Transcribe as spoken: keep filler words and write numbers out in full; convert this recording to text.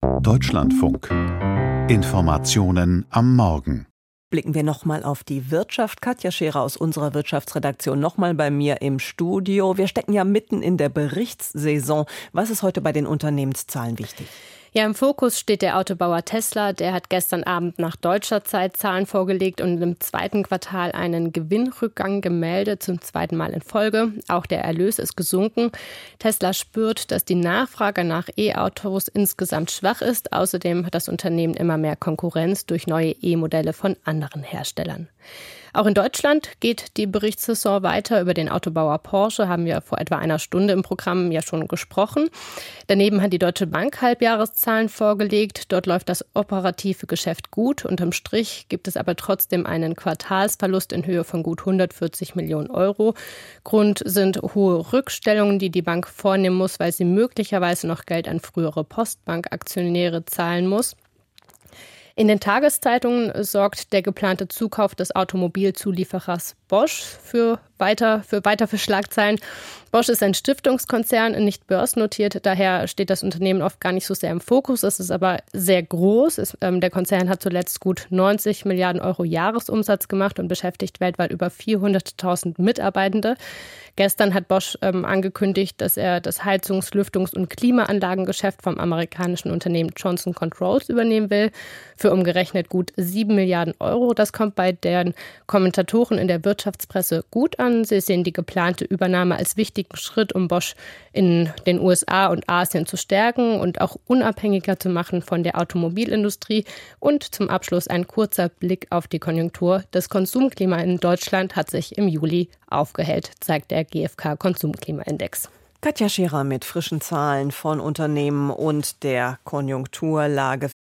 Deutschlandfunk. Informationen am Morgen. Blicken wir nochmal auf die Wirtschaft. Katja Scherer aus unserer Wirtschaftsredaktion nochmal bei mir im Studio. Wir stecken ja mitten in der Berichtssaison. Was ist heute bei den Unternehmenszahlen wichtig? Ja, im Fokus steht der Autobauer Tesla. Der hat gestern Abend nach deutscher Zeit Zahlen vorgelegt und im zweiten Quartal einen Gewinnrückgang gemeldet, zum zweiten Mal in Folge. Auch der Erlös ist gesunken. Tesla spürt, dass die Nachfrage nach E-Autos insgesamt schwach ist. Außerdem hat das Unternehmen immer mehr Konkurrenz durch neue E-Modelle von anderen Herstellern. Auch in Deutschland geht die Berichtssaison weiter. Über den Autobauer Porsche haben wir vor etwa einer Stunde im Programm ja schon gesprochen. Daneben hat die Deutsche Bank Halbjahreszahlen vorgelegt. Dort läuft das operative Geschäft gut. Unterm Strich gibt es aber trotzdem einen Quartalsverlust in Höhe von gut hundertvierzig Millionen Euro. Grund sind hohe Rückstellungen, die die Bank vornehmen muss, weil sie möglicherweise noch Geld an frühere Postbank-Aktionäre zahlen muss. In den Tageszeitungen sorgt der geplante Zukauf des Automobilzulieferers Bosch für weiter für weiter für Schlagzeilen. Bosch ist ein Stiftungskonzern, nicht börsennotiert, daher steht das Unternehmen oft gar nicht so sehr im Fokus. Es ist aber sehr groß. Es, ähm, der Konzern hat zuletzt gut neunzig Milliarden Euro Jahresumsatz gemacht und beschäftigt weltweit über vierhunderttausend Mitarbeitende. Gestern hat Bosch ähm, angekündigt, dass er das Heizungs-, Lüftungs- und Klimaanlagengeschäft vom amerikanischen Unternehmen Johnson Controls übernehmen will, für umgerechnet gut sieben Milliarden Euro. Das kommt bei den Kommentatoren in der Wirtschaftspresse gut an. Sie sehen die geplante Übernahme als wichtigen Schritt, um Bosch in den U S A und Asien zu stärken und auch unabhängiger zu machen von der Automobilindustrie. Und zum Abschluss ein kurzer Blick auf die Konjunktur. Das Konsumklima in Deutschland hat sich im Juli aufgehellt, zeigt der G f K-Konsumklimaindex. Katja Scherer mit frischen Zahlen von Unternehmen und der Konjunkturlage.